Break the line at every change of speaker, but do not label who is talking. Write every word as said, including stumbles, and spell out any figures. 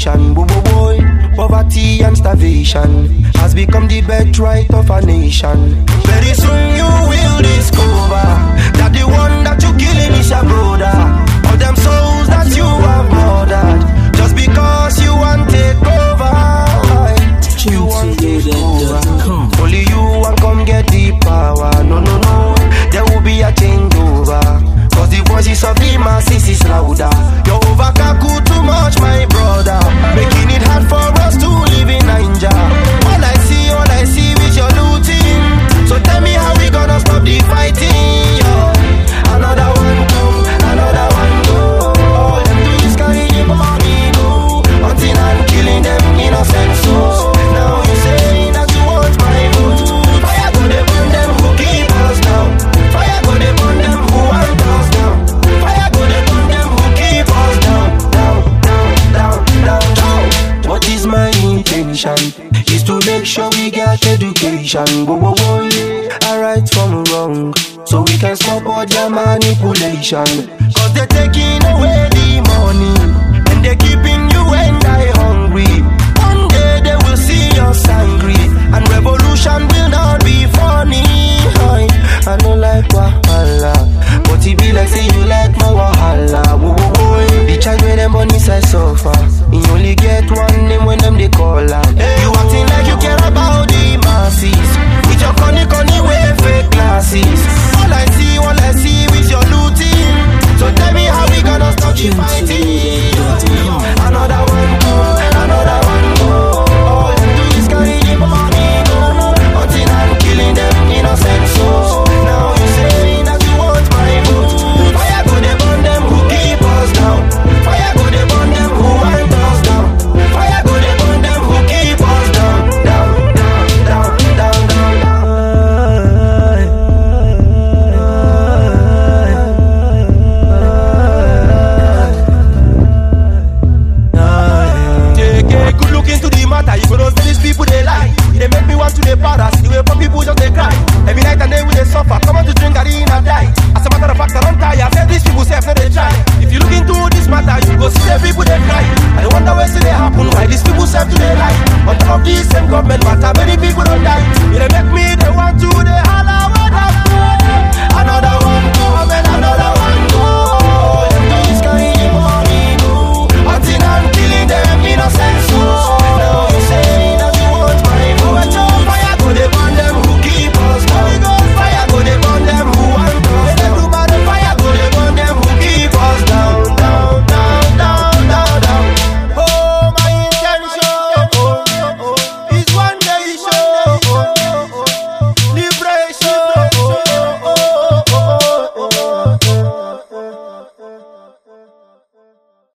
nation. Boy, boy, boy. Poverty and starvation has become the birthright of a nation. Very soon you will discover that the one that you killing is your brother. All them souls that you have murdered just because you want take over. You want take over. Only you want come get the power. No, no, no. There will be a changeover. Cause the voices of the masses is louder. You overkaku too much, my brother, making it hard for us to live in Niger. All I see, all I see is your looting. So tell me how we gonna stop the fighting, yo. Another one come, another one go. All them do is carry the money, go. Hunting and killing them innocent souls. Now you say that you want my vote. Fire go they burn them who keep us down. Fire go they burn them who want us down. Fire go they burn them who keep us down, down, down, down, down, down. What is my intention? Is to make sure we get education. Whoa, whoa, whoa. Alright from wrong, so we can stop all their manipulation. Cause they're taking away the money.